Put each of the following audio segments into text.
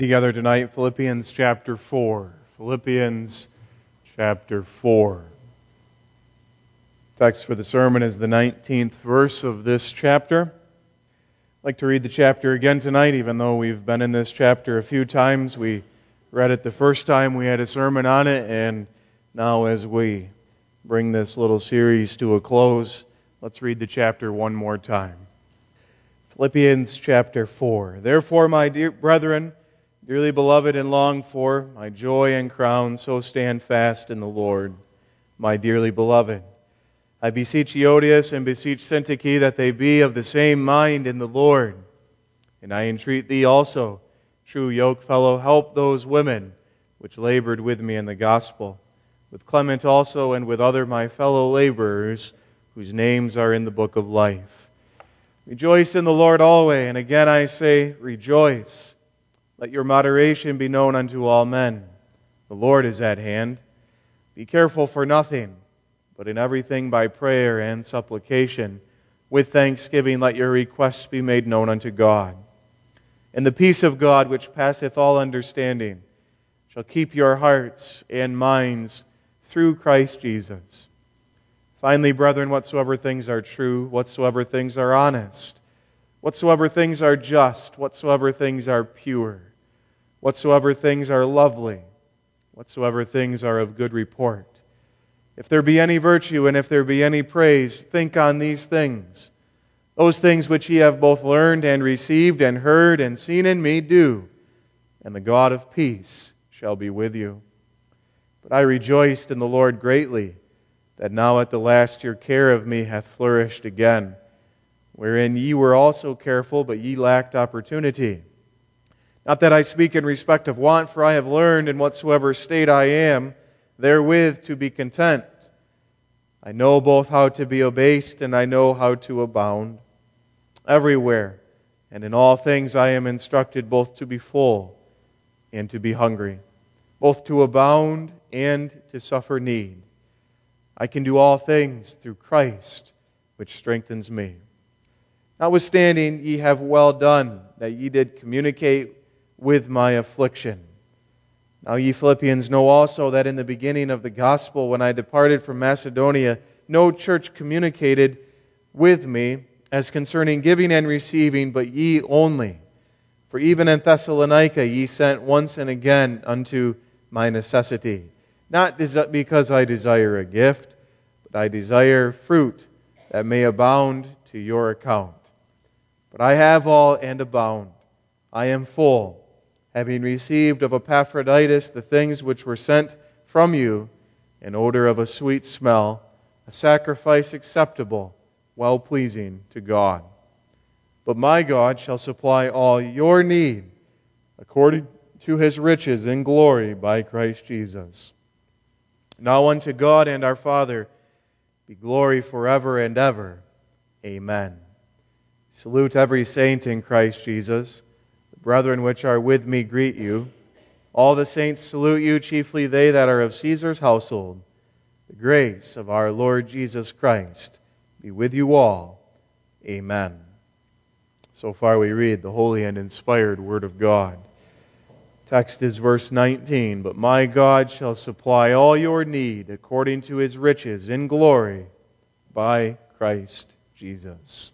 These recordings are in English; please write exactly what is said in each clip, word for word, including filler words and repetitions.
Together tonight, Philippians chapter four. Philippians chapter four. Text for the sermon is the nineteenth verse of this chapter. I'd like to read the chapter again tonight, even though we've been in this chapter a few times. We read it the first time we had a sermon on it, and now as we bring this little series to a close, let's read the chapter one more time. Philippians chapter four. Therefore, my dear brethren, dearly beloved and longed for, my joy and crown, so stand fast in the Lord, my dearly beloved. I beseech Euodias and beseech Syntyche that they be of the same mind in the Lord. And I entreat thee also, true yokefellow, help those women which labored with me in the gospel, with Clement also and with other my fellow laborers, whose names are in the book of life. Rejoice in the Lord always, and again I say, rejoice. Let your moderation be known unto all men. The Lord is at hand. Be careful for nothing, but in everything by prayer and supplication, with thanksgiving let your requests be made known unto God. And the peace of God, which passeth all understanding, shall keep your hearts and minds through Christ Jesus. Finally, brethren, whatsoever things are true, whatsoever things are honest, whatsoever things are just, whatsoever things are pure, whatsoever things are lovely, whatsoever things are of good report. If there be any virtue and if there be any praise, think on these things. Those things which ye have both learned and received and heard and seen in me, do, and the God of peace shall be with you. But I rejoiced in the Lord greatly, that now at the last your care of me hath flourished again, wherein ye were also careful, but ye lacked opportunity. Not that I speak in respect of want, for I have learned in whatsoever state I am, therewith to be content. I know both how to be abased, and I know how to abound. Everywhere and in all things I am instructed both to be full and to be hungry, both to abound and to suffer need. I can do all things through Christ, which strengthens me. Notwithstanding, ye have well done, that ye did communicate with my affliction. Now ye Philippians know also that in the beginning of the gospel, when I departed from Macedonia, no church communicated with me as concerning giving and receiving, but ye only. For even in Thessalonica ye sent once and again unto my necessity. Not because I desire a gift, but I desire fruit that may abound to your account. But I have all and abound. I am full, having received of Epaphroditus the things which were sent from you, an odor of a sweet smell, a sacrifice acceptable, well-pleasing to God. But my God shall supply all your need, according to His riches in glory by Christ Jesus. Now unto God and our Father be glory forever and ever. Amen. Salute every saint in Christ Jesus. Brethren which are with me greet you. All the saints salute you, chiefly they that are of Caesar's household. The grace of our Lord Jesus Christ be with you all. Amen. So far we read the holy and inspired Word of God. Text is verse nineteen. But my God shall supply all your need according to His riches in glory by Christ Jesus.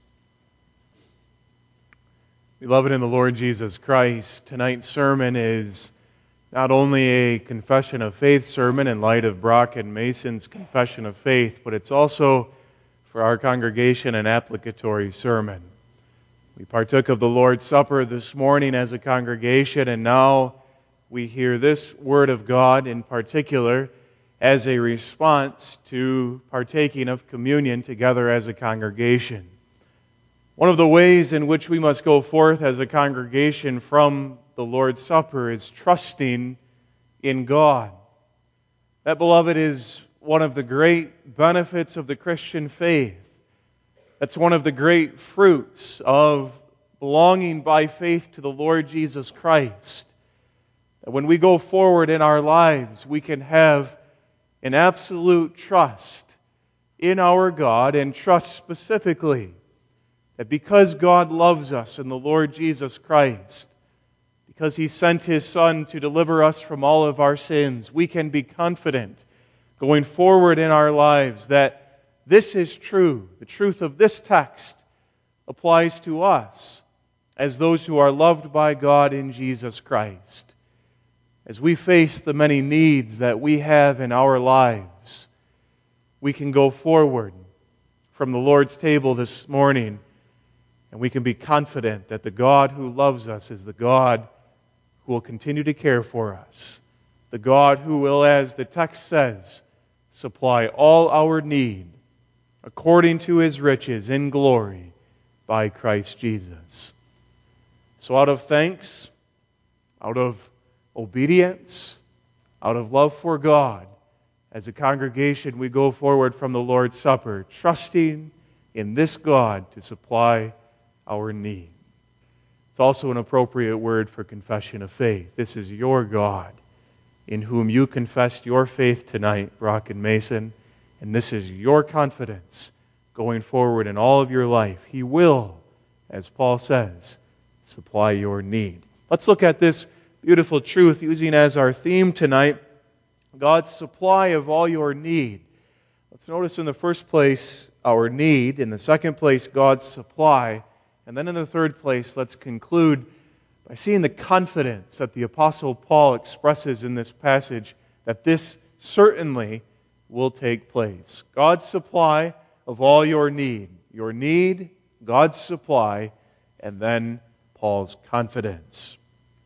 Beloved in the Lord Jesus Christ, tonight's sermon is not only a confession of faith sermon in light of Brock and Mason's confession of faith, but it's also for our congregation an applicatory sermon. We partook of the Lord's Supper this morning as a congregation, and now we hear this Word of God in particular as a response to partaking of communion together as a congregation. One of the ways in which we must go forth as a congregation from the Lord's Supper is trusting in God. That, beloved, is one of the great benefits of the Christian faith. That's one of the great fruits of belonging by faith to the Lord Jesus Christ. That when we go forward in our lives, we can have an absolute trust in our God, and trust specifically that because God loves us in the Lord Jesus Christ, because He sent His Son to deliver us from all of our sins, we can be confident going forward in our lives that this is true. The truth of this text applies to us as those who are loved by God in Jesus Christ. As we face the many needs that we have in our lives, we can go forward from the Lord's table this morning, and we can be confident that the God who loves us is the God who will continue to care for us. The God who will, as the text says, supply all our need according to His riches in glory by Christ Jesus. So out of thanks, out of obedience, out of love for God, as a congregation we go forward from the Lord's Supper, trusting in this God to supply our need. It's also an appropriate word for confession of faith. This is your God in whom you confessed your faith tonight, Brock and Mason, and this is your confidence going forward in all of your life. He will, as Paul says, supply your need. Let's look at this beautiful truth using as our theme tonight, God's supply of all your need. Let's notice in the first place our need, in the second place God's supply, and then in the third place let's conclude by seeing the confidence that the Apostle Paul expresses in this passage that this certainly will take place. God's supply of all your need. Your need, God's supply, and then Paul's confidence.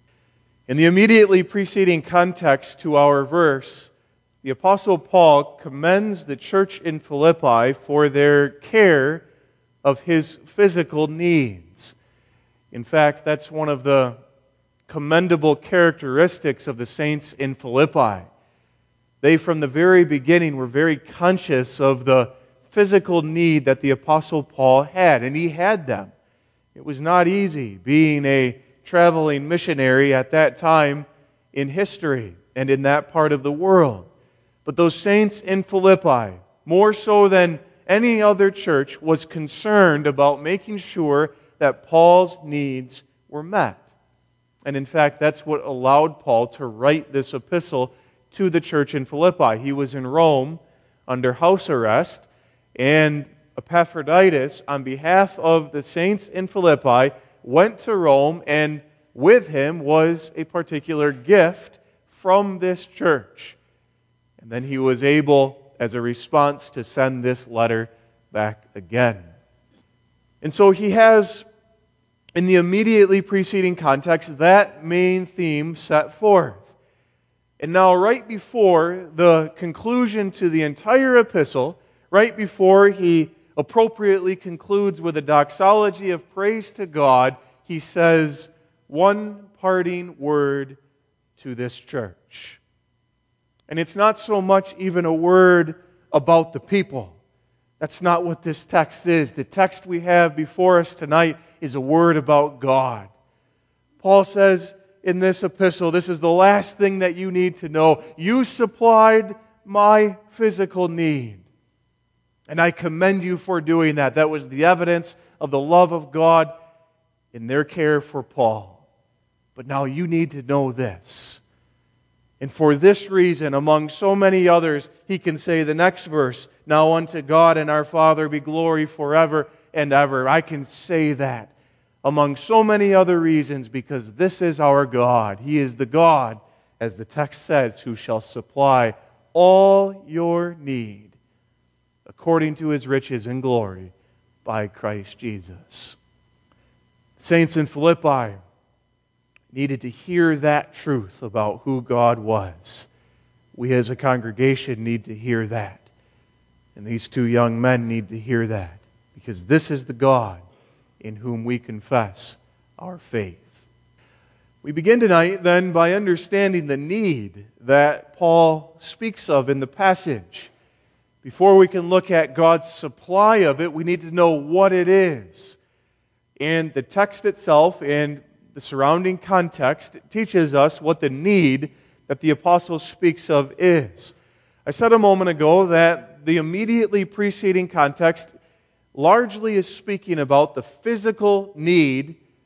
In the immediately preceding context to our verse, the Apostle Paul commends the church in Philippi for their care of his physical needs. In fact, that's one of the commendable characteristics of the saints in Philippi. They, from the very beginning, were very conscious of the physical need that the Apostle Paul had, and he had them. It was not easy being a traveling missionary at that time in history and in that part of the world. But those saints in Philippi, more so than any other church, was concerned about making sure that Paul's needs were met. And in fact, that's what allowed Paul to write this epistle to the church in Philippi. He was in Rome under house arrest, and Epaphroditus, on behalf of the saints in Philippi, went to Rome, and with him was a particular gift from this church. And then he was able, as a response, to send this letter back again. And so he has, in the immediately preceding context, that main theme set forth. And now, right before the conclusion to the entire epistle, right before he appropriately concludes with a doxology of praise to God, he says one parting word to this church. And it's not so much even a word about the people. That's not what this text is. The text we have before us tonight is a word about God. Paul says in this epistle, this is the last thing that you need to know. You supplied my physical need. And I commend you for doing that. That was the evidence of the love of God in their care for Paul. But now you need to know this. And for this reason, among so many others, he can say the next verse, now unto God and our Father be glory forever and ever. I can say that among so many other reasons because this is our God. He is the God, as the text says, who shall supply all your need according to His riches and glory by Christ Jesus. The saints in Philippi needed to hear that truth about who God was. We as a congregation need to hear that. And these two young men need to hear that because this is the God in whom we confess our faith. We begin tonight then by understanding the need that Paul speaks of in the passage. Before we can look at God's supply of it, we need to know what it is. And the text itself and the surrounding context teaches us what the need that the apostle speaks of is. I said a moment ago that the immediately preceding context largely is speaking about the physical need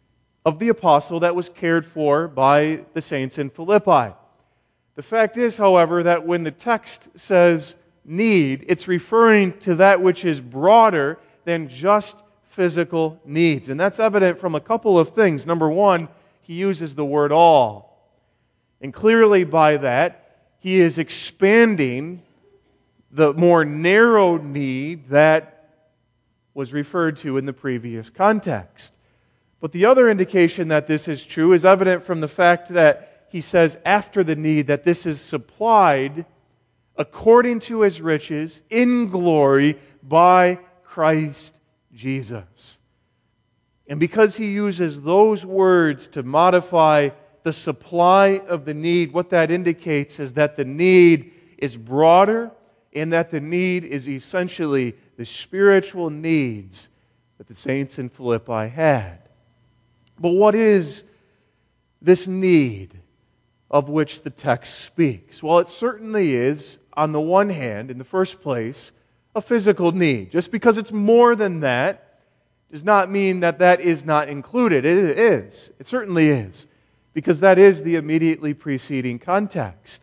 of the apostle that was cared for by the saints in Philippi. The fact is, however, that when the text says need, it's referring to that which is broader than just physical needs. And that's evident from a couple of things. Number one, he uses the word all. And clearly by that, he is expanding the more narrow need that was referred to in the previous context. But the other indication that this is true is evident from the fact that he says after the need that this is supplied according to His riches in glory by Christ Jesus. And because he uses those words to modify the supply of the need, what that indicates is that the need is broader and that the need is essentially the spiritual needs that the saints in Philippi had. But what is this need of which the text speaks? Well, it certainly is, on the one hand, in the first place, a physical need. Just because it's more than that does not mean that that is not included. It is. It certainly is. Because that is the immediately preceding context.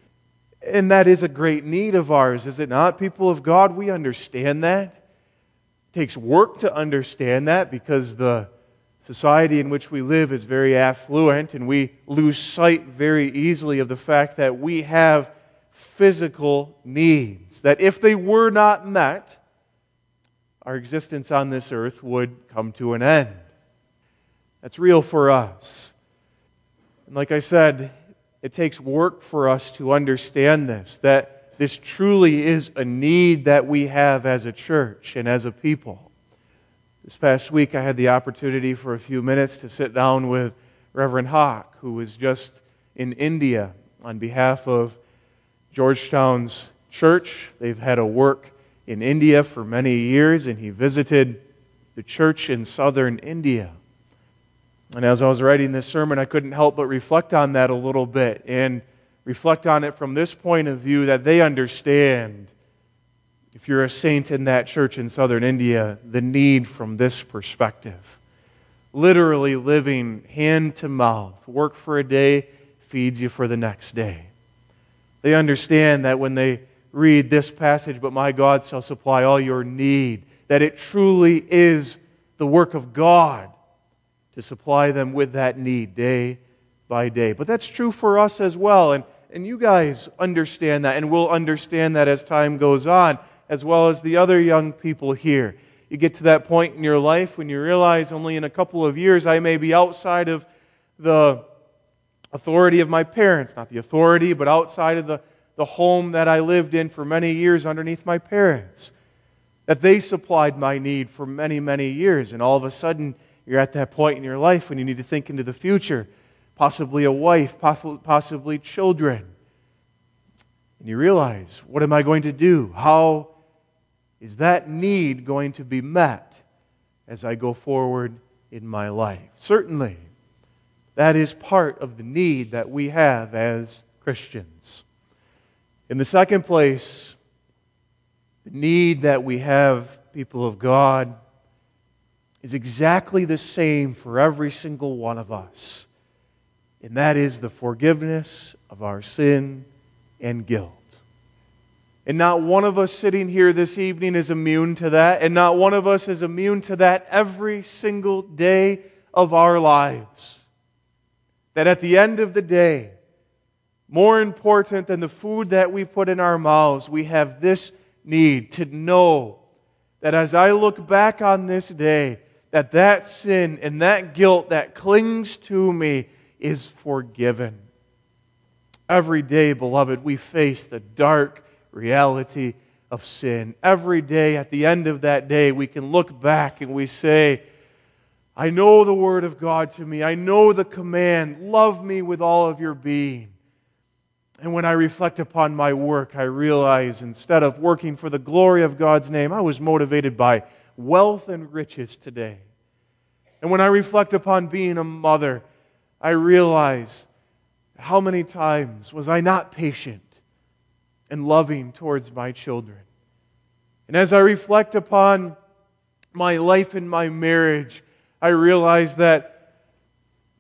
And that is a great need of ours, is it not? People of God, we understand that. It takes work to understand that because the society in which we live is very affluent, and we lose sight very easily of the fact that we have physical needs, that if they were not met, our existence on this earth would come to an end. That's real for us. And like I said, it takes work for us to understand this, that this truly is a need that we have as a church and as a people. This past week, I had the opportunity for a few minutes to sit down with Reverend Hawk, who was just in India on behalf of Georgetown's church. They've had a work in India for many years, and he visited the church in southern India. And as I was writing this sermon, I couldn't help but reflect on that a little bit, and reflect on it from this point of view that they understand, if you're a saint in that church in southern India, the need from this perspective. Literally living hand to mouth. Work for a day, feeds you for the next day. They understand that when they read this passage, but my God shall supply all your need, that it truly is the work of God to supply them with that need day by day. But that's true for us as well. And, and you guys understand that, and will understand that as time goes on, as well as the other young people here. You get to that point in your life when you realize only in a couple of years I may be outside of the authority of my parents. Not the authority, but outside of the, the home that I lived in for many years underneath my parents. That they supplied my need for many, many years. And all of a sudden, you're at that point in your life when you need to think into the future. Possibly a wife, possibly children. And you realize, what am I going to do? How is that need going to be met as I go forward in my life? Certainly, that is part of the need that we have as Christians. In the second place, the need that we have, people of God, is exactly the same for every single one of us. And that is the forgiveness of our sin and guilt. And not one of us sitting here this evening is immune to that, and not one of us is immune to that every single day of our lives. That at the end of the day, more important than the food that we put in our mouths, we have this need to know that as I look back on this day, that that sin and that guilt that clings to me is forgiven. Every day, beloved, we face the dark reality of sin. Every day, at the end of that day, we can look back and we say, I know the Word of God to me. I know the command, love me with all of your being. And when I reflect upon my work, I realize instead of working for the glory of God's name, I was motivated by wealth and riches today. And when I reflect upon being a mother, I realize how many times was I not patient and loving towards my children. And as I reflect upon my life and my marriage, I realize that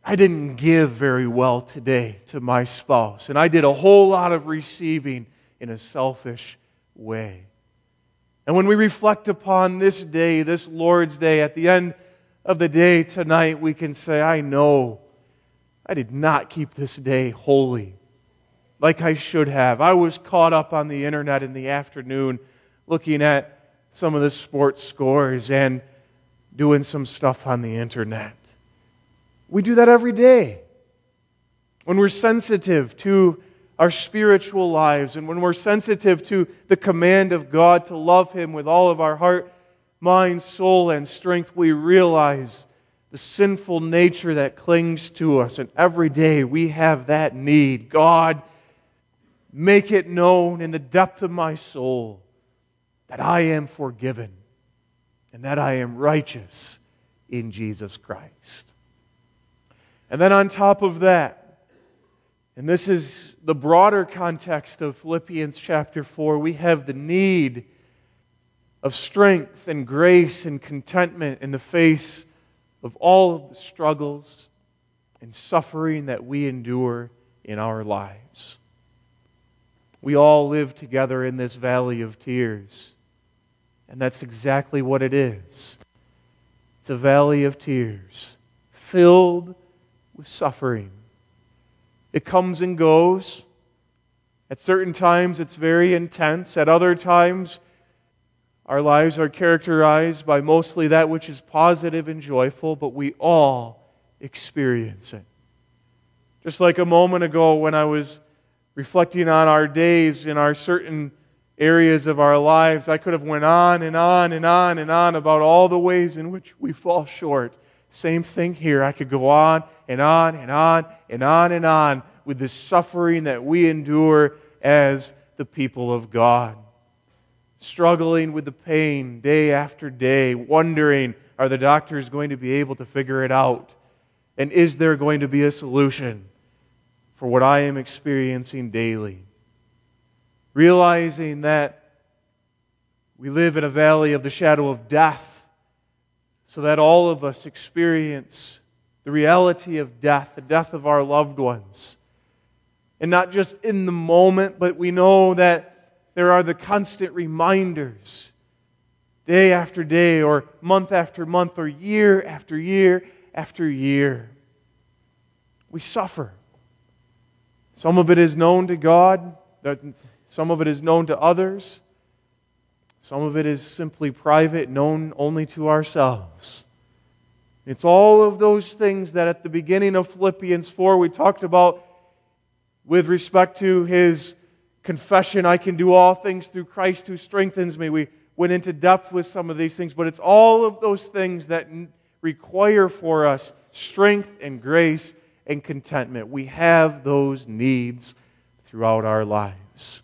I didn't give very well today to my spouse, and I did a whole lot of receiving in a selfish way. And when we reflect upon this day, this Lord's Day, at the end of the day tonight, we can say, I know I did not keep this day holy like I should have. I was caught up on the internet in the afternoon looking at some of the sports scores and doing some stuff on the internet. We do that every day. When we're sensitive to our spiritual lives and when we're sensitive to the command of God to love Him with all of our heart, mind, soul, and strength, we realize the sinful nature that clings to us. And every day we have that need. God, make it known in the depth of my soul that I am forgiven and that I am righteous in Jesus Christ. And then on top of that, and this is the broader context of Philippians chapter four, we have the need of strength and grace and contentment in the face of all of the struggles and suffering that we endure in our lives. We all live together in this valley of tears, and that's exactly what it is. It's a valley of tears filled with suffering. It comes and goes. At certain times it's very intense. At other times our lives are characterized by mostly that which is positive and joyful, but we all experience it. Just like a moment ago when I was reflecting on our days in our certain areas of our lives, I could have went on and on and on and on about all the ways in which we fall short. Same thing here. I could go on and on and on and on and on with the suffering that we endure as the people of God. Struggling with the pain day after day, wondering, are the doctors going to be able to figure it out? And is there going to be a solution for what I am experiencing daily? Realizing that we live in a valley of the shadow of death, so that all of us experience the reality of death, the death of our loved ones. And not just in the moment, but we know that there are the constant reminders, day after day, or month after month, or year after year after year. We suffer. Some of it is known to God, some of it is known to others. Some of it is simply private, known only to ourselves. It's all of those things that at the beginning of Philippians four we talked about with respect to his confession, I can do all things through Christ who strengthens me. We went into depth with some of these things, but it's all of those things that require for us strength and grace and contentment. We have those needs throughout our lives.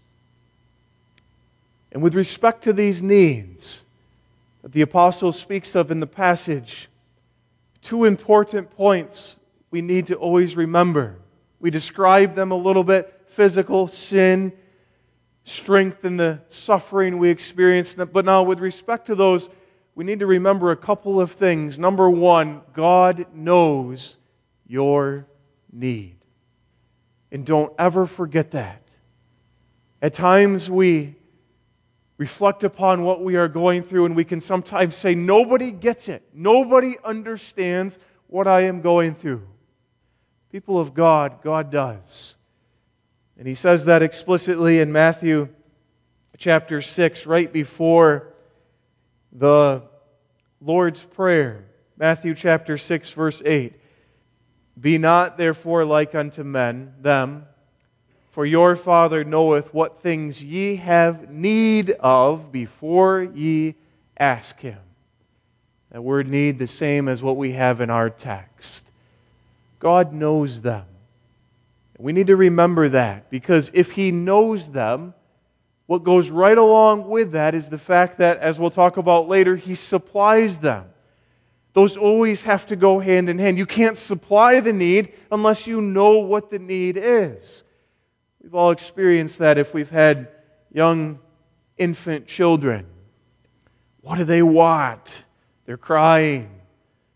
And with respect to these needs that the apostle speaks of in the passage, two important points we need to always remember. We describe them a little bit: physical sin, strength in the suffering we experience. But now with respect to those, we need to remember a couple of things. Number one, God knows your need. And don't ever forget that. At times we reflect upon what we are going through, and we can sometimes say, nobody gets it. Nobody understands what I am going through. People of God, God does. And He says that explicitly in Matthew chapter six, right before the Lord's Prayer. Matthew chapter six, verse eight. Be not therefore like unto men, them, for your Father knoweth what things ye have need of before ye ask Him. That word need, the same as what we have in our text. God knows them. We need to remember that, because if He knows them, what goes right along with that is the fact that, as we'll talk about later, He supplies them. Those always have to go hand in hand. You can't supply the need unless you know what the need is. We've all experienced that if we've had young infant children. What do they want? They're crying.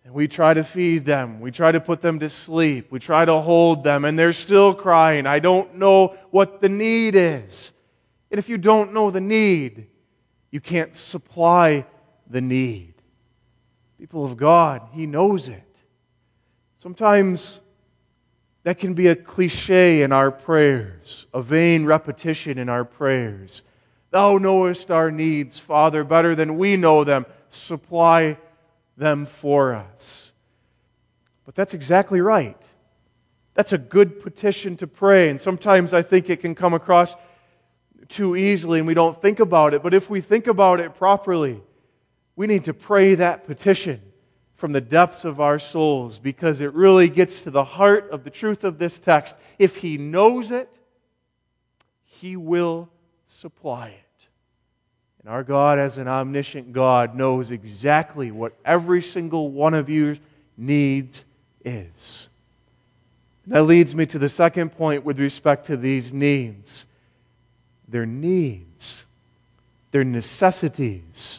And we try to feed them. We try to put them to sleep. We try to hold them, and they're still crying. I don't know what the need is. And if you don't know the need, you can't supply the need. People of God, He knows it. Sometimes that can be a cliche in our prayers, a vain repetition in our prayers. Thou knowest our needs, Father, better than we know them. Supply them for us. But that's exactly right. That's a good petition to pray. And sometimes I think it can come across too easily and we don't think about it. But if we think about it properly, we need to pray that petition from the depths of our souls, because it really gets to the heart of the truth of this text. If He knows it, He will supply it. And our God, as an omniscient God, knows exactly what every single one of your needs is. And that leads me to the second point with respect to these needs. They're needs. They're necessities.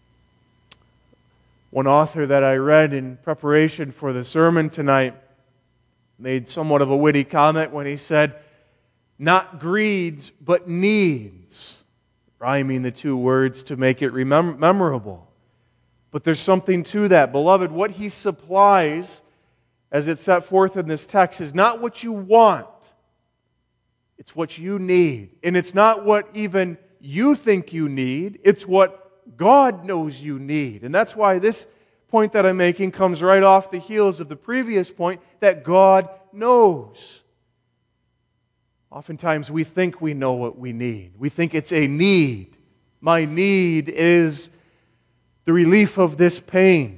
One author that I read in preparation for the sermon tonight made somewhat of a witty comment when he said, not greeds, but needs, rhyming the two words to make it remem- memorable. But there's something to that. Beloved, what He supplies, as it's set forth in this text, is not what you want. It's what you need. And it's not what even you think you need. It's what God knows you need. And that's why this point that I'm making comes right off the heels of the previous point, that God knows. Oftentimes we think we know what we need. We think it's a need. My need is the relief of this pain.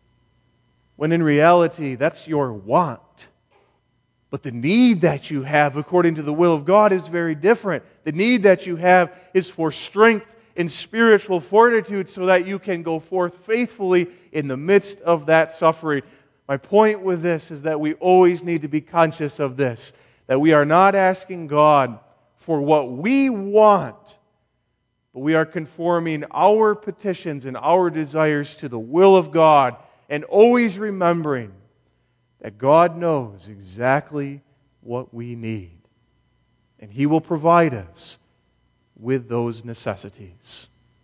When in reality, that's your want. But the need that you have, according to the will of God, is very different. The need that you have is for strength and spiritual fortitude so that you can go forth faithfully in the midst of that suffering. My point with this is that we always need to be conscious of this, that we are not asking God for what we want, but we are conforming our petitions and our desires to the will of God, and always remembering that God knows exactly what we need, and He will provide us with those necessities.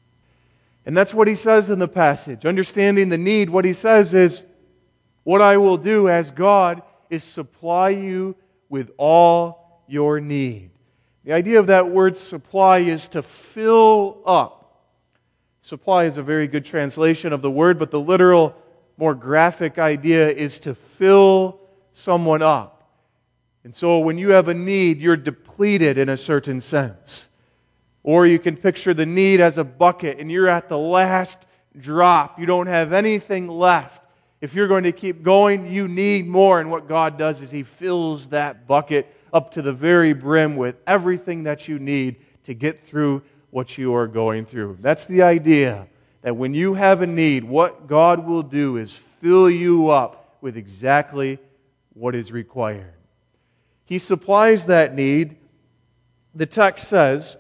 And that's what He says in the passage. Understanding the need, what He says is, what I will do as God is supply you with all your need. The idea of that word supply is to fill up. Supply is a very good translation of the word, but the literal, more graphic idea is to fill someone up. And so when you have a need, you're depleted in a certain sense. Or you can picture the need as a bucket and you're at the last drop. You don't have anything left. If you're going to keep going, you need more. And what God does is He fills that bucket up to the very brim with everything that you need to get through what you are going through. That's the idea, that when you have a need, what God will do is fill you up with exactly what is required. He supplies that need. The text says,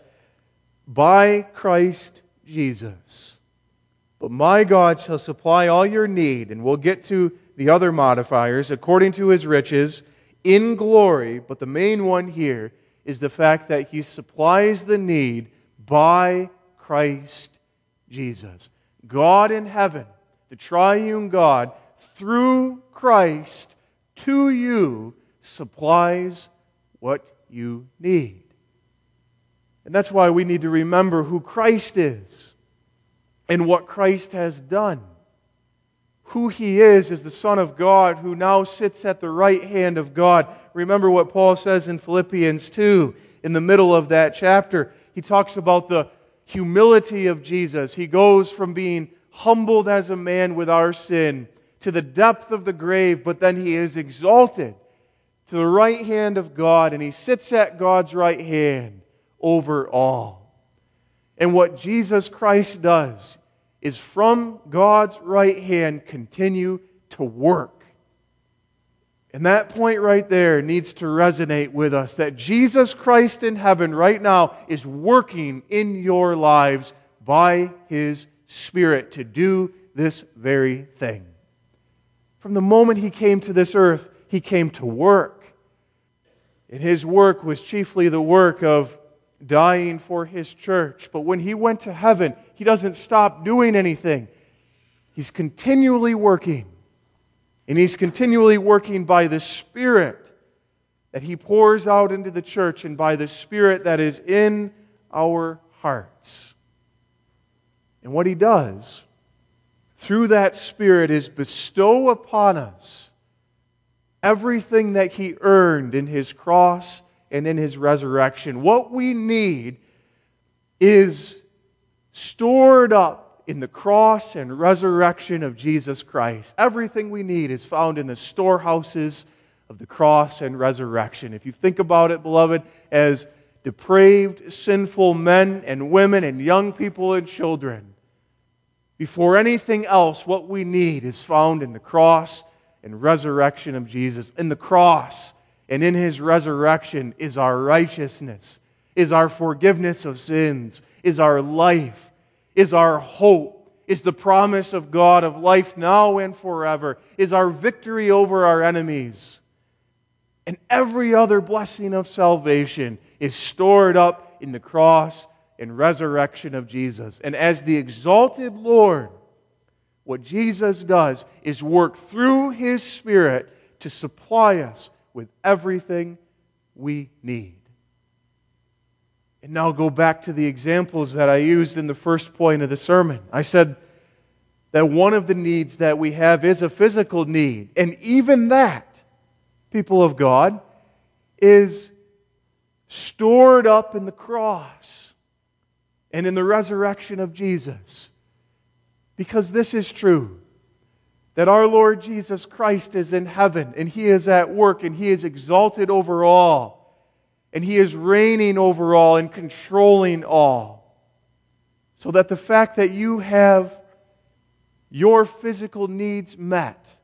by Christ Jesus. But my God shall supply all your need, and we'll get to the other modifiers, according to His riches, in glory. But the main one here is the fact that He supplies the need by Christ Jesus. God in heaven, the triune God, through Christ, to you, supplies what you need. And that's why we need to remember who Christ is and what Christ has done. Who He is is the Son of God who now sits at the right hand of God. Remember what Paul says in Philippians two, in the middle of that chapter. He talks about the humility of Jesus. He goes from being humbled as a man with our sin to the depth of the grave, but then He is exalted to the right hand of God, and He sits at God's right hand over all. And what Jesus Christ does is from God's right hand continue to work. And that point right there needs to resonate with us, that Jesus Christ in heaven right now is working in your lives by His Spirit to do this very thing. From the moment He came to this earth, He came to work. And His work was chiefly the work of dying for His church. But when He went to heaven, He doesn't stop doing anything. He's continually working. And He's continually working by the Spirit that He pours out into the church and by the Spirit that is in our hearts. And what He does through that Spirit is bestow upon us everything that He earned in His cross and in His resurrection. What we need is stored up in the cross and resurrection of Jesus Christ. Everything we need is found in the storehouses of the cross and resurrection. If you think about it, beloved, as depraved, sinful men and women and young people and children, before anything else, what we need is found in the cross and resurrection of Jesus. In the cross and in His resurrection is our righteousness, is our forgiveness of sins, is our life, is our hope, is the promise of God of life now and forever, is our victory over our enemies. And every other blessing of salvation is stored up in the cross and resurrection of Jesus. And as the exalted Lord, what Jesus does is work through His Spirit to supply us with everything we need. And now go back to the examples that I used in the first point of the sermon. I said that one of the needs that we have is a physical need. And even that, people of God, is stored up in the cross and in the resurrection of Jesus. Because this is true, that our Lord Jesus Christ is in heaven, and He is at work, and He is exalted over all, and He is reigning over all and controlling all. So that the fact that you have your physical needs met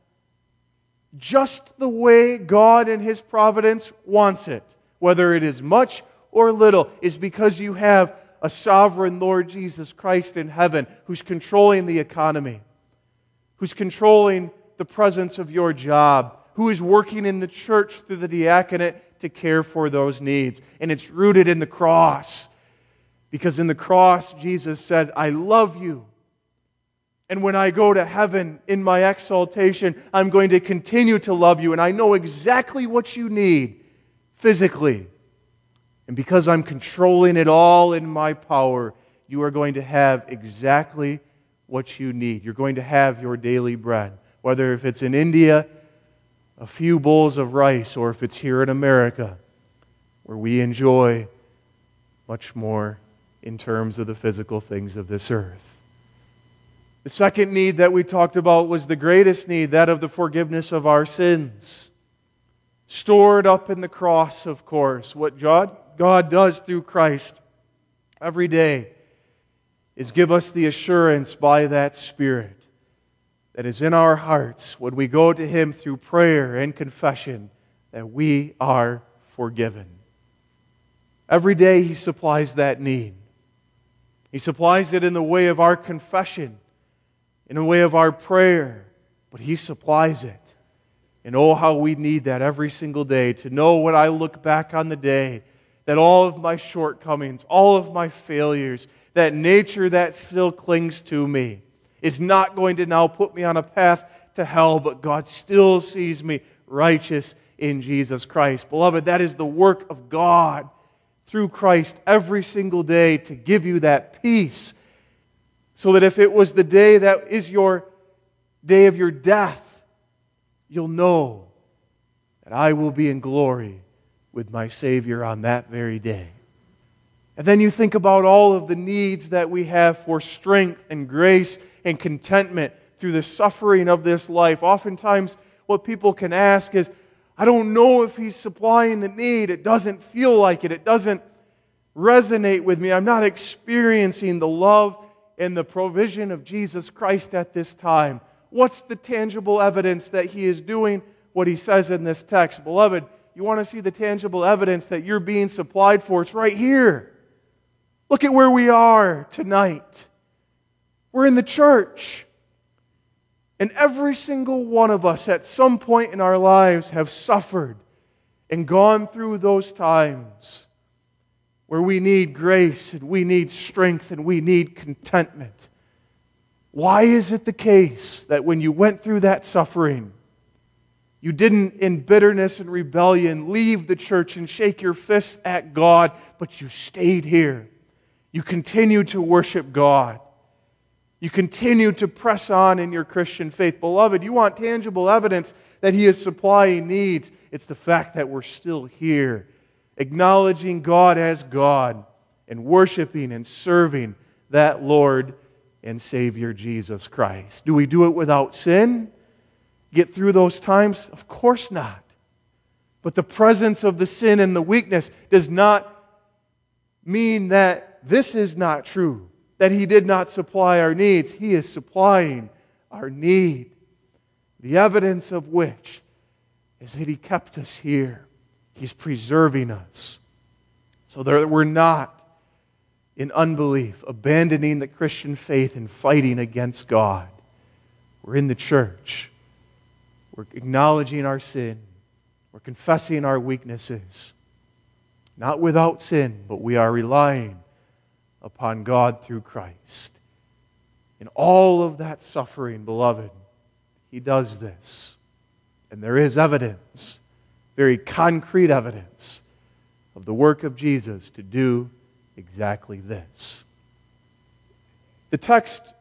just the way God in His providence wants it, whether it is much or little, is because you have a sovereign Lord Jesus Christ in heaven who's controlling the economy, who's controlling the presence of your job, who is working in the church through the diaconate to care for those needs. And it's rooted in the cross. Because in the cross, Jesus said, I love you. And when I go to heaven in my exaltation, I'm going to continue to love you. And I know exactly what you need physically. And because I'm controlling it all in my power, you are going to have exactly what you need. You're going to have your daily bread. Whether if it's in India, a few bowls of rice, or if it's here in America, where we enjoy much more in terms of the physical things of this earth. The second need that we talked about was the greatest need, that of the forgiveness of our sins. Stored up in the cross, of course. What God, God does through Christ every day is give us the assurance by that Spirit that is in our hearts when we go to Him through prayer and confession that we are forgiven. Every day He supplies that need. He supplies it in the way of our confession, in the way of our prayer, but He supplies it. And oh, how we need that every single day to know when I look back on the day that all of my shortcomings, all of my failures, that nature that still clings to me is not going to now put me on a path to hell, but God still sees me righteous in Jesus Christ. Beloved, that is the work of God through Christ every single day to give you that peace, so that if it was the day that is your day of your death, you'll know that I will be in glory with my Savior on that very day. And then you think about all of the needs that we have for strength and grace and contentment through the suffering of this life. Oftentimes, what people can ask is, I don't know if He's supplying the need. It doesn't feel like it. It doesn't resonate with me. I'm not experiencing the love and the provision of Jesus Christ at this time. What's the tangible evidence that He is doing what He says in this text? Beloved, you want to see the tangible evidence that you're being supplied for? It's right here. Look at where we are tonight. We're in the church. And every single one of us at some point in our lives have suffered and gone through those times where we need grace and we need strength and we need contentment. Why is it the case that when you went through that suffering, you didn't, in bitterness and rebellion, leave the church and shake your fists at God, but you stayed here? You continued to worship God. You continue to press on in your Christian faith. Beloved, you want tangible evidence that He is supplying needs. It's the fact that we're still here, acknowledging God as God and worshiping and serving that Lord and Savior Jesus Christ. Do we do it without sin? Get through those times? Of course not. But the presence of the sin and the weakness does not mean that this is not true, that He did not supply our needs. He is supplying our need. The evidence of which is that He kept us here. He's preserving us so that we're not in unbelief, abandoning the Christian faith and fighting against God. We're in the church. We're acknowledging our sin. We're confessing our weaknesses. Not without sin, but we are relying upon God through Christ. In all of that suffering, beloved, He does this. And there is evidence, very concrete evidence, of the work of Jesus to do exactly this. The text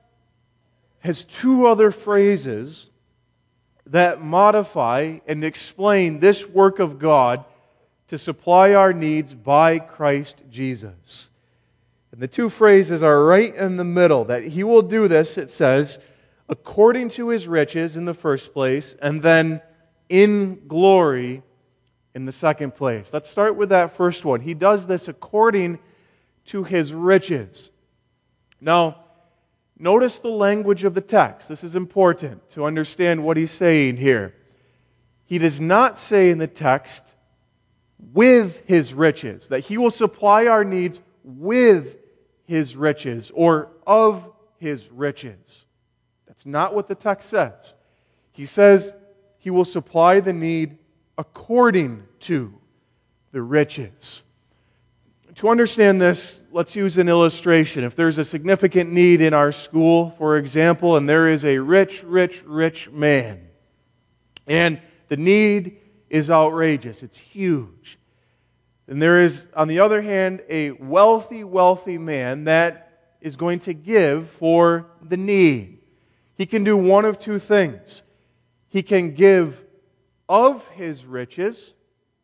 has two other phrases that modify and explain this work of God to supply our needs by Christ Jesus. And the two phrases are right in the middle, that He will do this, it says, according to His riches in the first place, and then in glory in the second place. Let's start with that first one. He does this according to His riches. Now, notice the language of the text. This is important to understand what He's saying here. He does not say in the text, with His riches, that He will supply our needs with His riches or of His riches. That's not what the text says. He says He will supply the need according to the riches. To understand this, let's use an illustration. If there's a significant need in our school, for example, and there is a rich, rich, rich man, and the need is outrageous, it's huge. And there is, on the other hand, a wealthy, wealthy man that is going to give for the need. He can do one of two things. He can give of his riches,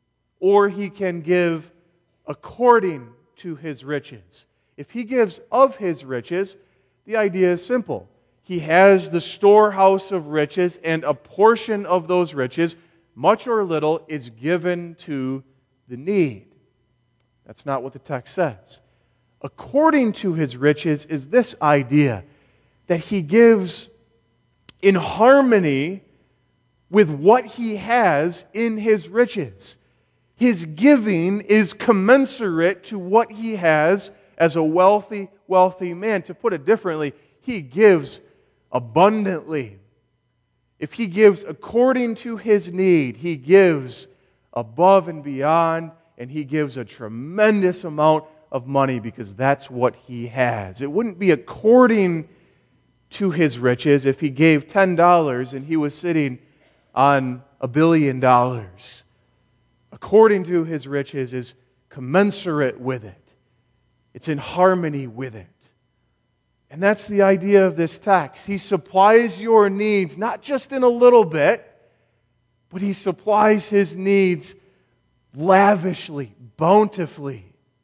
or he can give according to his riches. If he gives of his riches, the idea is simple. He has the storehouse of riches, and a portion of those riches, much or little, is given to the need. That's not what the text says. According to his riches is this idea, that he gives in harmony with what he has in his riches. His giving is commensurate to what he has as a wealthy, wealthy man. To put it differently, he gives abundantly. If he gives according to his need, he gives above and beyond, and he gives a tremendous amount of money because that's what he has. It wouldn't be according to his riches if he gave ten dollars and he was sitting on a billion dollars. According to his riches is commensurate with it. It's in harmony with it. And that's the idea of this text. He supplies your needs, not just in a little bit, but He supplies His needs lavishly, bountifully.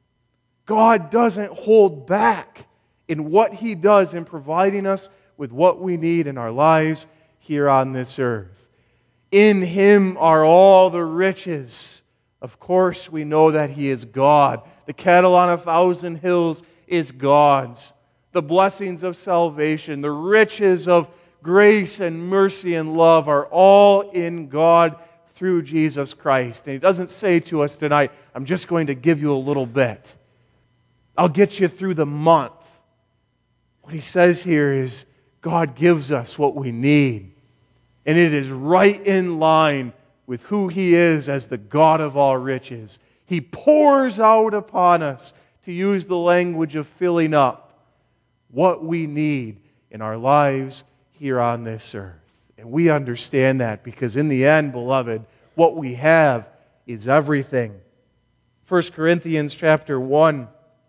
God doesn't hold back in what He does in providing us with what we need in our lives here on this earth. In Him are all the riches. Of course, we know that He is God. The cattle on a thousand hills is God's. The blessings of salvation, the riches of grace and mercy and love are all in God through Jesus Christ. And He doesn't say to us tonight, I'm just going to give you a little bit. I'll get you through the month. What He says here is God gives us what we need. And it is right in line with who He is as the God of all riches. He pours out upon us, to use the language of filling up, what we need in our lives here on this earth. And we understand that because in the end, beloved, what we have is everything. First Corinthians chapter one.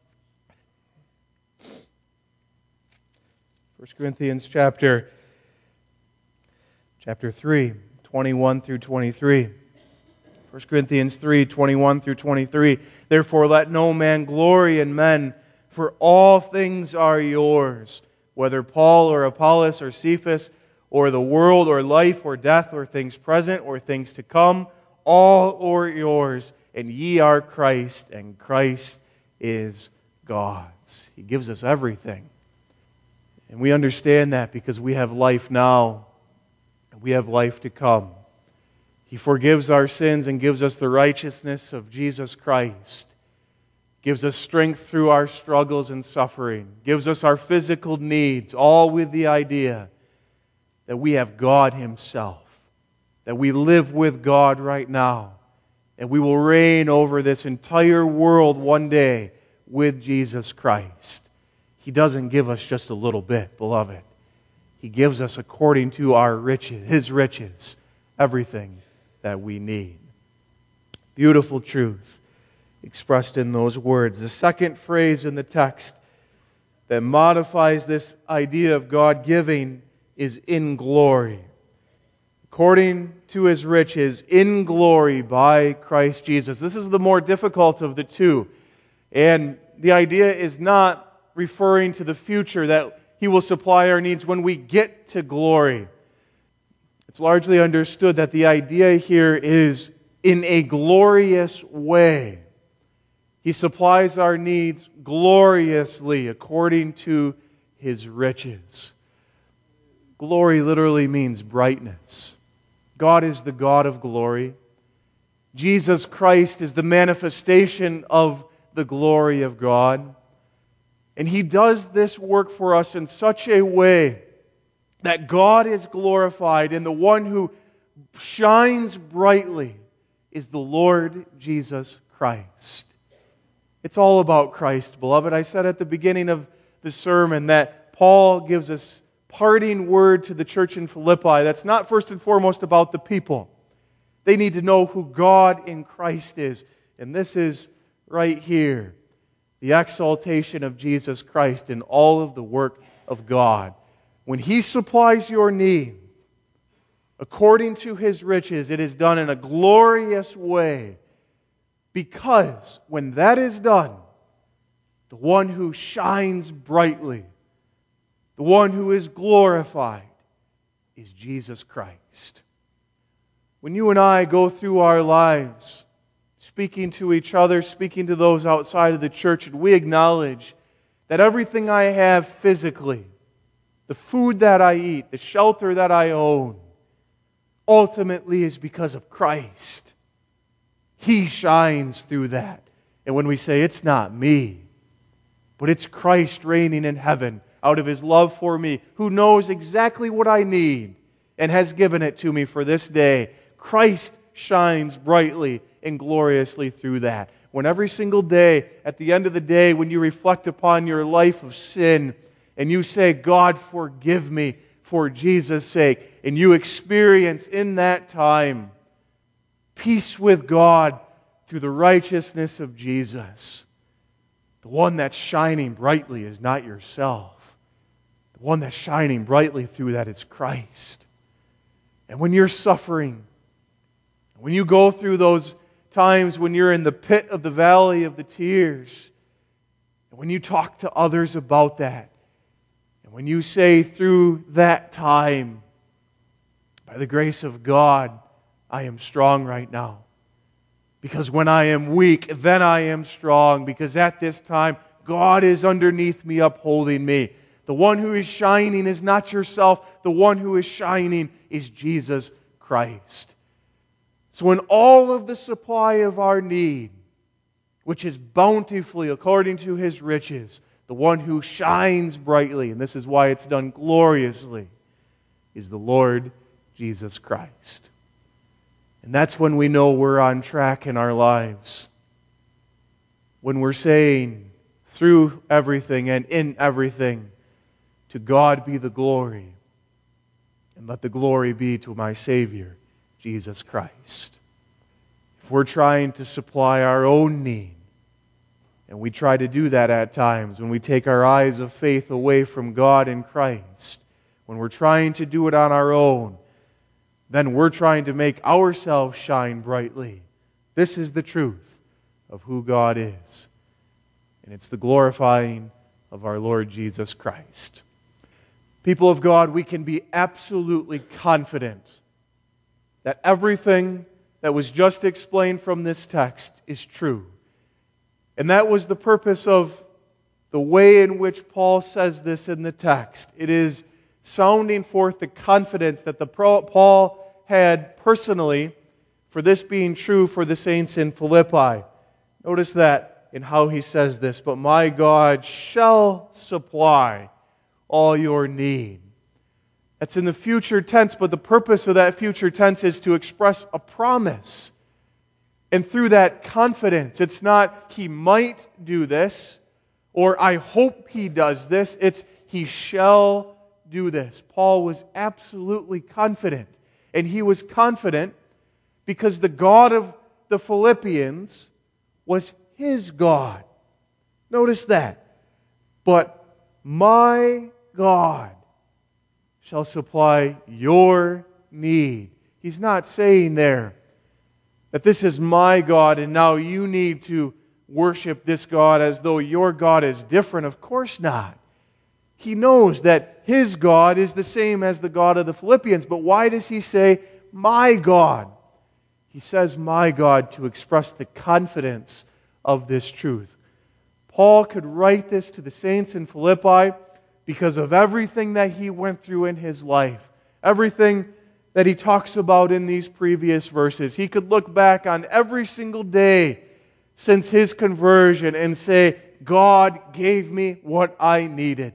First Corinthians chapter, chapter three, twenty-one through twenty-three. First Corinthians three, twenty-one through twenty-three. Therefore let no man glory in men, for all things are yours, whether Paul or Apollos or Cephas, or the world, or life, or death, or things present, or things to come, all are yours, and ye are Christ, and Christ is God's. He gives us everything. And we understand that because we have life now, and we have life to come. He forgives our sins and gives us the righteousness of Jesus Christ. Gives us strength through our struggles and suffering. Gives us our physical needs, all with the idea that we have God Himself. That we live with God right now. And we will reign over this entire world one day with Jesus Christ. He doesn't give us just a little bit, beloved. He gives us according to our riches, His riches, everything that we need. Beautiful truth expressed in those words. The second phrase in the text that modifies this idea of God giving is in glory. According to His riches, in glory by Christ Jesus. This is the more difficult of the two. And the idea is not referring to the future, that He will supply our needs when we get to glory. It's largely understood that the idea here is in a glorious way. He supplies our needs gloriously according to His riches. Glory literally means brightness. God is the God of glory. Jesus Christ is the manifestation of the glory of God. And He does this work for us in such a way that God is glorified, and the one who shines brightly is the Lord Jesus Christ. It's all about Christ, beloved. I said at the beginning of the sermon that Paul gives us parting word to the church in Philippi that's not first and foremost about the people. They need to know who God in Christ is. And this is right here, the exaltation of Jesus Christ in all of the work of God. When He supplies your need, according to His riches, it is done in a glorious way. Because when that is done, the one who shines brightly, the one who is glorified, is Jesus Christ. When you and I go through our lives, speaking to each other, speaking to those outside of the church, and we acknowledge that everything I have physically, the food that I eat, the shelter that I own, ultimately is because of Christ. He shines through that. And when we say, it's not me, but it's Christ reigning in heaven out of His love for me, who knows exactly what I need and has given it to me for this day, Christ shines brightly and gloriously through that. When every single day, at the end of the day, when you reflect upon your life of sin, and you say, God, forgive me for Jesus' sake, and you experience in that time peace with God through the righteousness of Jesus. The one that's shining brightly is not yourself. The one that's shining brightly through that is Christ. And when you're suffering, when you go through those times when you're in the pit of the valley of the tears, and when you talk to others about that, and when you say through that time, by the grace of God, I am strong right now. Because when I am weak, then I am strong. Because at this time, God is underneath me, upholding me. The one who is shining is not yourself. The one who is shining is Jesus Christ. So in all of the supply of our need, which is bountifully according to His riches, the one who shines brightly, and this is why it's done gloriously, is the Lord Jesus Christ. And that's when we know we're on track in our lives. When we're saying, through everything and in everything, to God be the glory, and let the glory be to my Savior, Jesus Christ. If we're trying to supply our own need, and we try to do that at times when we take our eyes of faith away from God in Christ, when we're trying to do it on our own, then we're trying to make ourselves shine brightly. This is the truth of who God is. And it's the glorifying of our Lord Jesus Christ. People of God, we can be absolutely confident that everything that was just explained from this text is true. And that was the purpose of the way in which Paul says this in the text. It is sounding forth the confidence that the Paul had personally for this being true for the saints in Philippi. Notice that in how he says this, but my God shall supply all your need. That's in the future tense, but the purpose of that future tense is to express a promise. And through that confidence, it's not he might do this, or I hope he does this. It's he shall do this. Paul was absolutely confident. And he was confident because the God of the Philippians was his God. Notice that. But my God shall supply your need. He's not saying there that this is my God and now you need to worship this God as though your God is different. Of course not. He knows that his God is the same as the God of the Philippians. But why does he say, my God? He says, my God, to express the confidence of this truth. Paul could write this to the saints in Philippi because of everything that he went through in his life. Everything that he talks about in these previous verses. He could look back on every single day since his conversion and say, God gave me what I needed.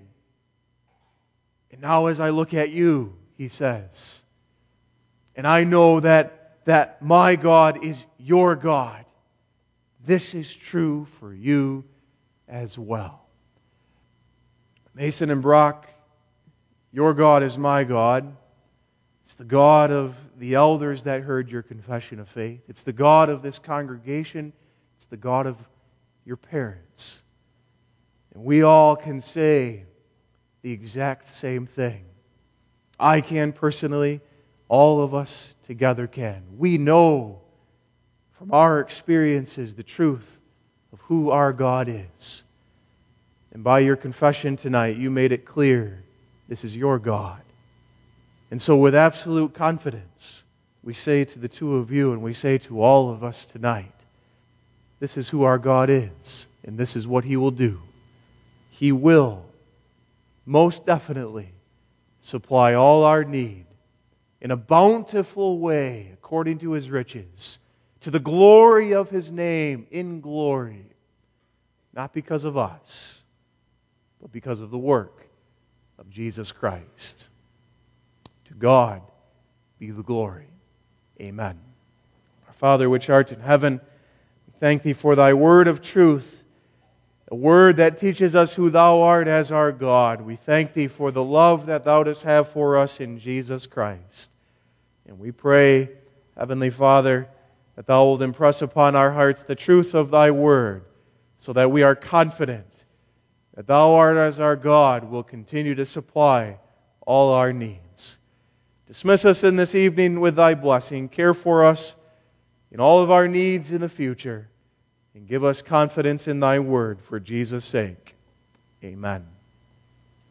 And now as I look at you, he says, and I know that, that my God is your God. This is true for you as well. Mason and Brock, your God is my God. It's the God of the elders that heard your confession of faith. It's the God of this congregation. It's the God of your parents. And we all can say the exact same thing. I can personally, all of us together can. We know from our experiences the truth of who our God is. And by your confession tonight, you made it clear this is your God. And so with absolute confidence, we say to the two of you and we say to all of us tonight, this is who our God is, and this is what He will do. He will most definitely supply all our need in a bountiful way according to His riches, to the glory of His name in glory, not because of us, but because of the work of Jesus Christ. To God be the glory. Amen. Our Father which art in heaven, we thank Thee for Thy word of truth, a word that teaches us who Thou art as our God. We thank Thee for the love that Thou dost have for us in Jesus Christ. And we pray, Heavenly Father, that Thou wilt impress upon our hearts the truth of Thy word, so that we are confident that Thou art as our God will continue to supply all our needs. Dismiss us in this evening with Thy blessing. Care for us in all of our needs in the future. And give us confidence in Thy word for Jesus' sake. Amen.